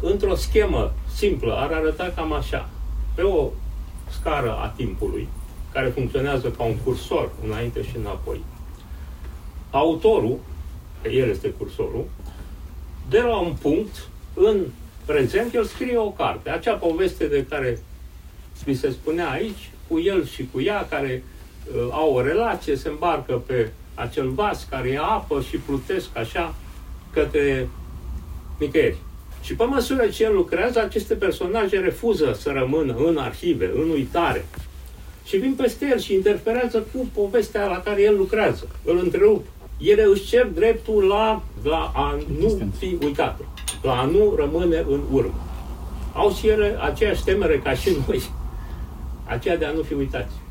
într-o schemă simplă, ar arăta cam așa. Pe o scară a timpului, care funcționează ca un cursor înainte și înapoi, autorul, el este cursorul, de la un punct, în prezent, el scrie o carte. Acea poveste de care mi se spunea aici, cu el și cu ea, care au o relație, se îmbarcă pe acel vas care e apă și plutesc așa către nicăieri. Și pe măsură ce el lucrează, aceste personaje refuză să rămână în arhive, în uitare. Și vin peste el și interferează cu povestea la care el lucrează. Îl întrerup. Ele își cer dreptul la a nu fi uitate, la a nu rămâne în urmă. Au și ele aceeași temere ca și noi, aceea de a nu fi uitați.